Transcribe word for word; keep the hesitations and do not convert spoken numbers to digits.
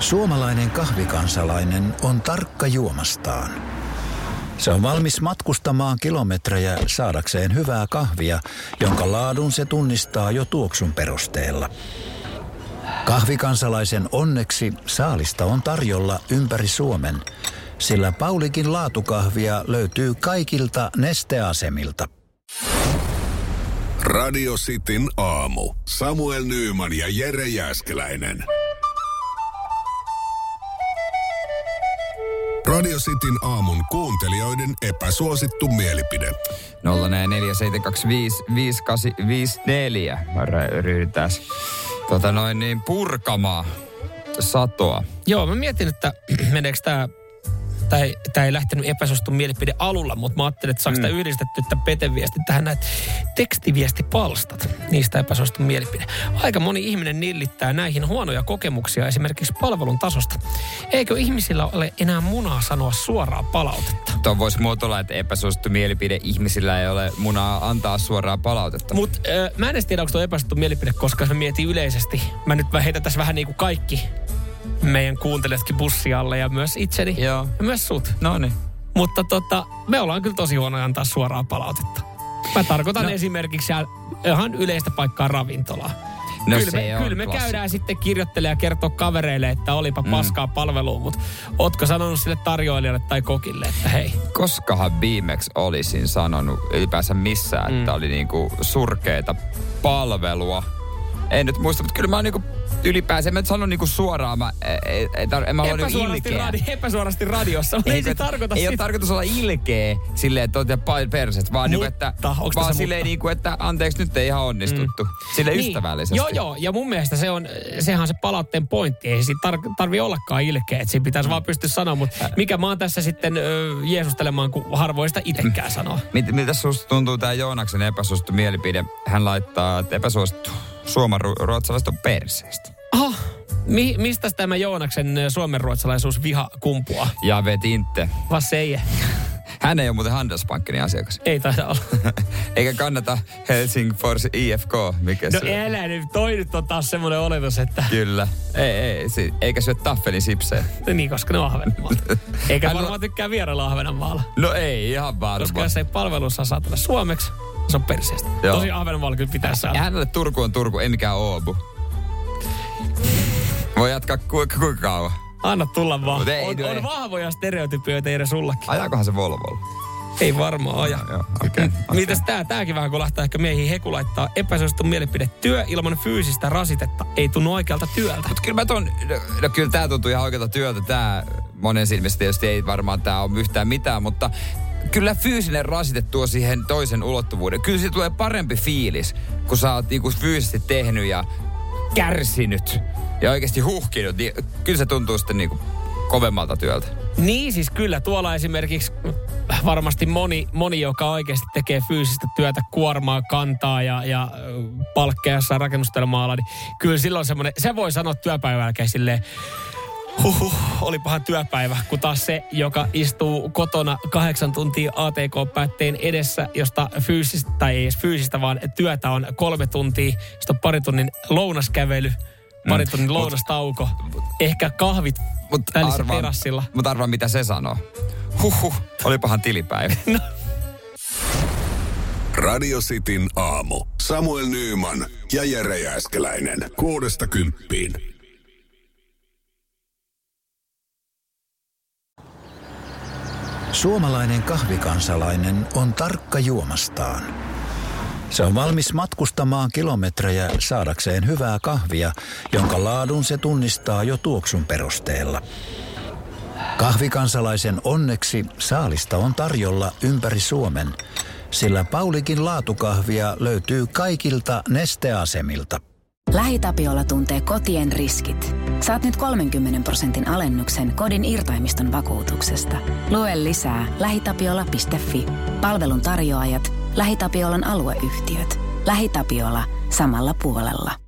Suomalainen kahvikansalainen on tarkka juomastaan. Se on valmis matkustamaan kilometrejä saadakseen hyvää kahvia, jonka laadun se tunnistaa jo tuoksun perusteella. Kahvikansalaisen onneksi saalista on tarjolla ympäri Suomen, sillä Paulikin laatukahvia löytyy kaikilta Neste-asemilta. Radio Cityn aamu. Samuel Nyyman ja Jere Jääskeläinen. Radio Cityn aamun kuuntelijoiden epäsuosittu mielipide. nolla neljä seitsemän kaksi viisi viisi kahdeksan viisi neljä. Ryhdytään tota noin niin purkamaan satoa. Joo, mä mietin, että meneekö tää, tai tää ei lähtenyt epäsuosittu mielipide alulla, mutta mä ajattelin, että saako mm. tää yhdistetty tämän Pete-viesti tähän näitä tekstiviestipalstat, niistä epäsuosittu mielipide. Aika moni ihminen nillittää näihin huonoja kokemuksia esimerkiksi palvelun tasosta. Eikö ihmisillä ole enää munaa sanoa suoraa palautetta? Tuon voisi muotoilla, että epäsuosittu mielipide ihmisillä ei ole munaa antaa suoraa palautetta. Mutta äh, mä en edes tiedä, onko tuo epäsuosittu mielipide, koska mä mietin yleisesti. Mä nyt heitän tässä vähän niin kuin kaikki meidän kuuntelijatkin bussialle ja myös itseni. Joo. Ja myös sut. No niin. Mutta tota, me ollaan kyllä tosi huonoja antaa suoraa palautetta. Mä tarkoitan no. esimerkiksi ihan yleistä paikkaa ravintolaa. No kyllä se me, on kyllä me klassi. Käydään sitten kirjoittelemaan ja kertoa kavereille, että olipa mm. paskaa palvelua, mutta ootko sanonut sille tarjoilijalle tai kokille, että hei? Koskahan viimeksi olisin sanonut ylipäänsä missään, mm. että oli niinku surkeeta palvelua. En nyt muista, mutta kyllä mä oon niinku ylipäänsä, en mä sanon niinku suoraan, mä, ei, ei, tar- en mä ole niinku ilkeä. Radi, epäsuorasti radiossa, mutta ei, ei se tarkoita Ei sitä. ole tarkoitus olla ilkeä silleen, että oot pain perset, vaan, niinku, että, vaan silleen niinku, että anteeksi, nyt ei ihan onnistuttu. Mm. Silleen niin. Ystävällisesti. Joo, joo, ja mun mielestä se on, sehän on se palautteen pointti. Ei siinä tar- tarvi ollakaan ilkeä, että siinä pitäisi mm. vaan pystyä sanoa, mutta mikä mä oon tässä sitten ö, jeesustelemaan, kun harvoin sitä itsekään sanoa. Mit, miltä susta tuntuu tää Joonaksen epäsuosittu mielipide? Hän laittaa, että epäsuosittu suomenruotsalaiset on perseestä. Aha, Mi- mistä tämä Joonaksen suomenruotsalaisuus viha kumpuaa? Ja vet inte. Vas ei. Hän ei ole muuten Handelsbankenin asiakas. Ei taida olla. Eikä kannata Helsingfors I F K. Mikä no se älä nyt, toi nyt on taas semmoinen oletus, että... Kyllä. Ei, ei, si- eikä syö taffelin sipsejä. Niin, koska ne on Ahvenanmaalla. Eikä hän varmaan on... tykkää vierailla Ahvenanmaalla. No ei, ihan varmaan. Koska jos ei palvelussa saa tulla suomeksi, se on perseestä. Joo. Tosi Ahvenanmaalla kyllä pitää saada. Ja hänelle Turku on Turku, ei mikään Åbo. Voi jatkaa kuinka ku- kauan. Anna tulla vaan. Ei, on, ei. on vahvoja stereotypioita edes sullakin. Ajakohan se Volvolla? Ei varmaan aja. No, joo, okay, okay. Mitäs tää? Tääkin vähän kolahtaa ehkä miehiin. Heku laittaa epäsuosittu mielipide. Työ ilman fyysistä rasitetta ei tunnu oikealta työltä. Mut kyllä mä ton, no, no kyllä tää tuntuu ihan oikealta työltä. Tää monen silmissä tietysti ei varmaan tää on yhtään mitään, mutta kyllä fyysinen rasite tuo siihen toisen ulottuvuuden. Kyllä siitä tulee parempi fiilis, kun sä oot niinku fyysisesti tehnyt ja kärsinyt ja oikeasti huhkinut. Niin kyllä se tuntuu sitten niinku kovemmalta työltä. Niin siis kyllä. Tuolla esimerkiksi varmasti moni, moni joka oikeasti tekee fyysistä työtä, kuormaa, kantaa ja, ja palkkeja jossain rakennustelmaalla, niin kyllä silloin semmoinen, se voi sanoa työpäivän jälkeen silleen, huhhuh, olipahan työpäivä, kun taas se, joka istuu kotona kahdeksan tuntia A T K-päätteen edessä, josta fyysistä, tai ei edes fyysistä, vaan työtä on kolme tuntia, josta on pari tunnin lounaskävely, pari tunnin mm, lounastauko, mut, ehkä kahvit tällaisella terassilla. Mutta arvaa, mitä se sanoo. Huhhuh, olipahan tilipäivä. No. Radio Cityn aamu. Samuel Nyyman ja Jere Jääskeläinen. Kuudesta kymppiin. Suomalainen kahvikansalainen on tarkka juomastaan. Se on valmis matkustamaan kilometrejä saadakseen hyvää kahvia, jonka laadun se tunnistaa jo tuoksun perusteella. Kahvikansalaisen onneksi saalista on tarjolla ympäri Suomen, sillä Paulikin laatukahvia löytyy kaikilta Neste-asemilta. LähiTapiola tuntee kotien riskit. Saat nyt kolmenkymmenen prosentin alennuksen kodin irtaimiston vakuutuksesta. Lue lisää lähitapiola piste fi. Palvelun tarjoajat, LähiTapiolan alueyhtiöt. LähiTapiola samalla puolella.